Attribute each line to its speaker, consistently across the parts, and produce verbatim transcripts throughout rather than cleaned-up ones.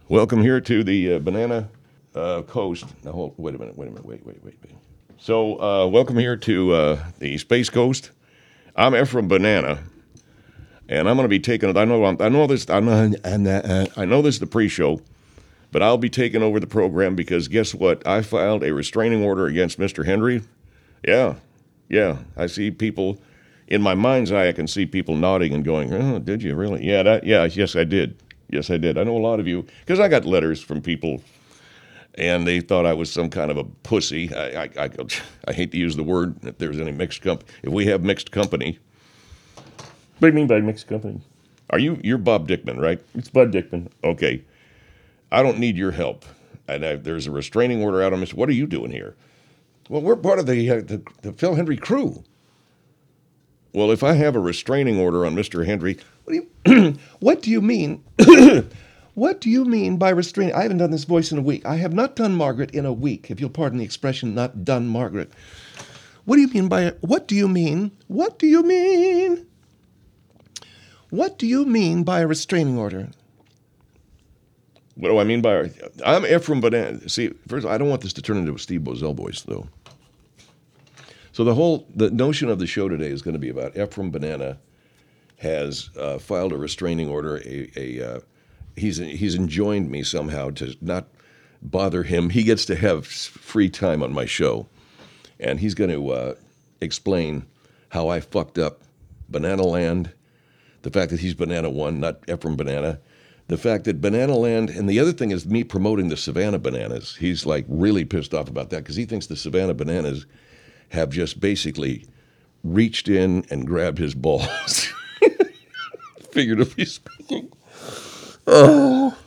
Speaker 1: Welcome here to the uh, Banana uh, Coast. Now, hold, wait a minute, wait a minute, wait, wait, wait, wait. So, uh, welcome here to uh, the Space Coast. I'm Ephraim Banana, and I'm going to be taking. I know. I'm, I know this. I'm. Uh, I'm uh, I know this is the pre-show, but I'll be taking over the program because guess what? I filed a restraining order against Mister Henry. Yeah, yeah. I see people in my mind's eye. I can see people nodding and going, "Oh, did you really? Yeah, that. Yeah, yes, I did. Yes, I did. I know a lot of you because I got letters from people, and they thought I was some kind of a pussy. I, I, I, I hate to use the word. If there's any mixed comp, if we have mixed company,
Speaker 2: What do you mean by mixed company?
Speaker 1: are you? You're Bob Dickman, right?
Speaker 2: It's Bud Dickman.
Speaker 1: Okay. I don't need your help. And I, there's a restraining order out on me. What are you doing here? Well, we're part of the, uh, the the Phil Henry crew. Well, if I have a restraining order on Mister Henry, what do you what do you mean? What do you mean by restraining? I haven't done this voice in a week. I have not done Margaret in a week, if you'll pardon the expression, not done Margaret. What do you mean by what do you mean? What do you mean? What do you mean by a restraining order? What do I mean by I'm Ephraim Banana. See, first, I don't want this to turn into a Steve Bozell voice, though. So the whole the notion of the show today is going to be about Ephraim Banana has uh, filed a restraining order. A, a uh, he's he's enjoined me somehow to not bother him. He gets to have free time on my show, and he's going to uh, explain how I fucked up Banana Land, the fact that he's Banana One, not Ephraim Banana. The fact that Banana Land, and the other thing is me promoting the Savannah Bananas. He's like really pissed off about that because he thinks the Savannah Bananas have just basically reached in and grabbed his balls, figuratively speaking. Oh.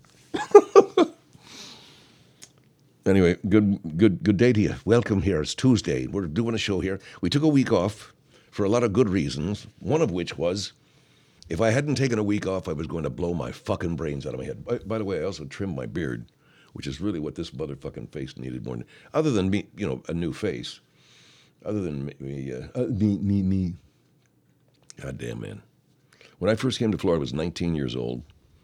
Speaker 1: Anyway, good, good, good day to you. Welcome here. It's Tuesday. We're doing a show here. We took a week off for a lot of good reasons. One of which was, if I hadn't taken a week off, I was going to blow my fucking brains out of my head. By, by the way, I also trimmed my beard, which is really what this motherfucking face needed more than, other than me, you know, a new face. Other than me, me, uh, uh, me, me, me. God damn, man. When I first came to Florida, I was nineteen years old.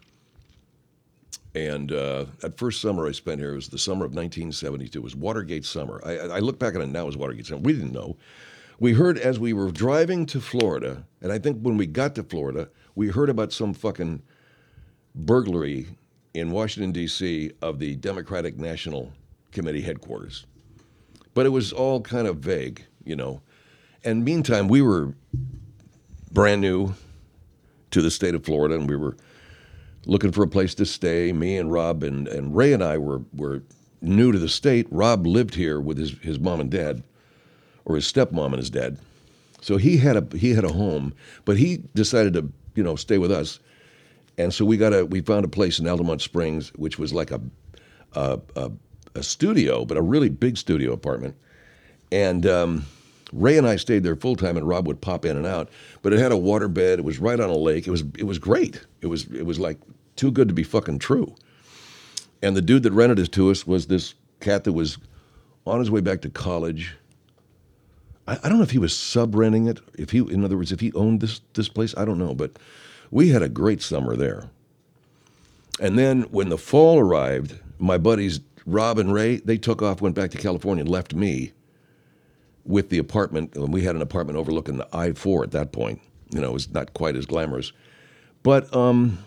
Speaker 1: And uh, that first summer I spent here, it was the summer of nineteen seventy-two. It was Watergate summer. I, I look back on it now as Watergate summer. We didn't know. We heard as we were driving to Florida, and I think when we got to Florida, we heard about some fucking burglary in Washington, D C of the Democratic National Committee headquarters. But it was all kind of vague, you know. And meantime, we were brand new to the state of Florida, and we were looking for a place to stay. Me and Rob and, and Ray and I were, were new to the state. Rob lived here with his, his mom and dad, or his stepmom and his dad. So he had a he had a home, but he decided to, you know, stay with us. And so we got a we found a place in Altamont Springs, which was like a a, a, a studio, but a really big studio apartment. And um, Ray and I stayed there full time, and Rob would pop in and out. But it had a water bed. It was right on a lake. It was it was great. It was it was like too good to be fucking true. And the dude that rented it to us was this cat that was on his way back to college. I, I don't know if he was sub-renting it. If he, in other words, if he owned this this place, I don't know. But we had a great summer there. And then when the fall arrived, my buddies Rob and Ray, they took off, went back to California, and left me with the apartment. And we had an apartment overlooking the I four at that point. You know, it was not quite as glamorous. But, um,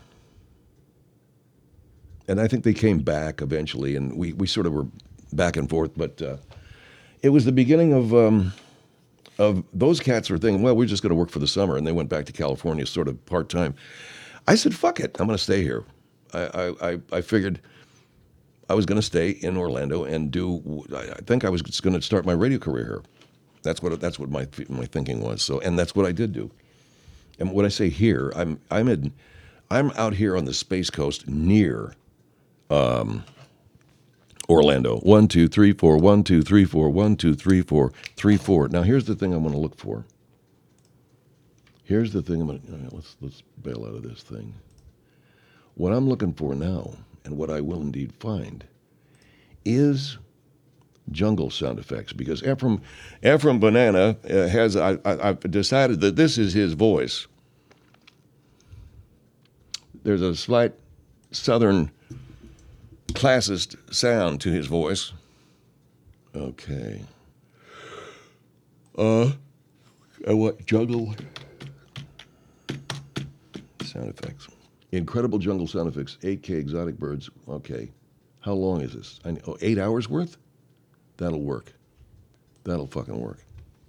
Speaker 1: and I think they came back eventually, and we, we sort of were back and forth. But uh, it was the beginning of, um, of those cats were thinking, well, we're just going to work for the summer. And they went back to California sort of part-time. I said, fuck it, I'm going to stay here. I, I, I figured I was going to stay in Orlando and do, I think I was going to start my radio career here. That's what that's what my my thinking was. So, and that's what I did do. And when I say here, I'm I'm in, I'm out here on the Space Coast near um, Orlando. One, two, three, four. One, two, three, four. One, two, three, four. Three, four. Now here's the thing I'm going to look for. Here's the thing I'm going to. Right, let's let's bail out of this thing. What I'm looking for now, and what I will indeed find, is jungle sound effects, because Ephraim, Ephraim Banana uh, has, I, I, I've decided that this is his voice. There's a slight southern classist sound to his voice. Okay. Uh, I want jungle sound effects. Incredible jungle sound effects. eight K exotic birds. Okay. How long is this? I, oh, eight hours worth? That'll work. That'll fucking work.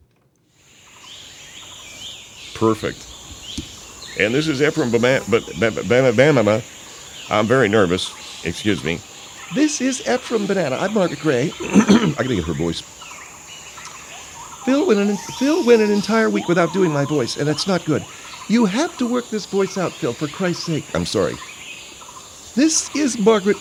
Speaker 1: Perfect. And this is Ephraim Bama, Bama, Bama. I'm very nervous. Excuse me. This is Ephraim Banana. I'm Margaret Gray. I gotta get her voice. Phil went, an, Phil went an entire week without doing my voice, and it's not good. You have to work this voice out, Phil, for Christ's sake. I'm sorry. This is Margaret.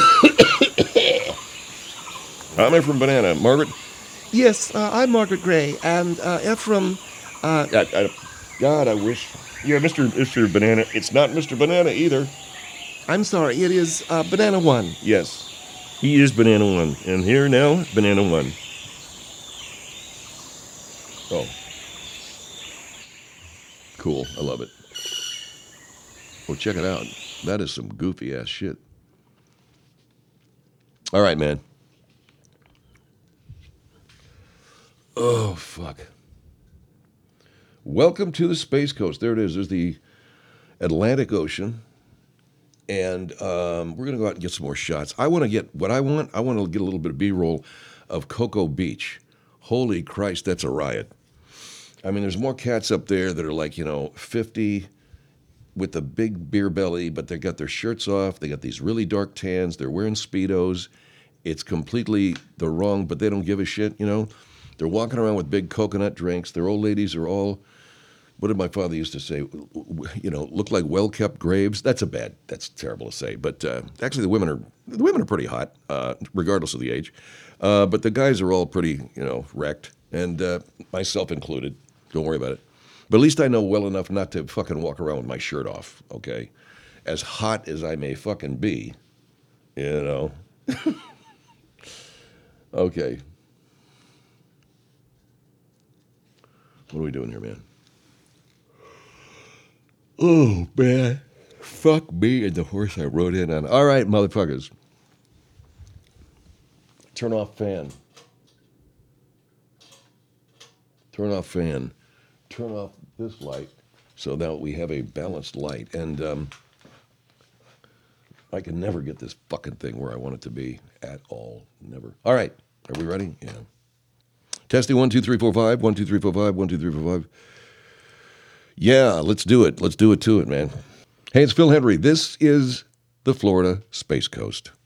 Speaker 1: I'm Ephraim Banana. Margaret? Yes, uh, I'm Margaret Gray, and uh, Ephraim... Uh, I, I, God, I wish... Yeah, Mister Mister Banana. It's not Mister Banana either. I'm sorry, it is uh, Banana One. Yes, he is Banana One. And here now, Banana One. Oh. Cool, I love it. Well, check it out. That is some goofy-ass shit. All right, man. Oh, fuck. Welcome to the Space Coast. There it is. There's the Atlantic Ocean. And um, we're going to go out and get some more shots. I want to get, what I want, I want to get a little bit of B-roll of Cocoa Beach. Holy Christ, that's a riot. I mean, there's more cats up there that are like, you know, fifty with a big beer belly, but they got their shirts off. They got these really dark tans. They're wearing Speedos. It's completely the wrong, but they don't give a shit, you know. They're walking around with big coconut drinks. Their old ladies are all, what did my father used to say? You know, look like well-kept graves. That's a bad, that's terrible to say. But uh, actually the women are, the women are pretty hot, uh, regardless of the age. Uh, but the guys are all pretty, you know, wrecked. And uh, myself included. Don't worry about it. But at least I know well enough not to fucking walk around with my shirt off, okay? As hot as I may fucking be, you know. Okay. What are we doing here, man? Oh, man. Fuck me and the horse I rode in on. All right, motherfuckers. Turn off fan. Turn off fan. Turn off this light so that we have a balanced light. And um, I can never get this fucking thing where I want it to be at all. Never. All right. Are we ready? Yeah. Testing one, two, three, four, five. One, two, three, four, five. One, two, three, four, five. Yeah, let's do it. Let's do it to it, man. Hey, it's Phil Hendry. This is the Florida Space Coast.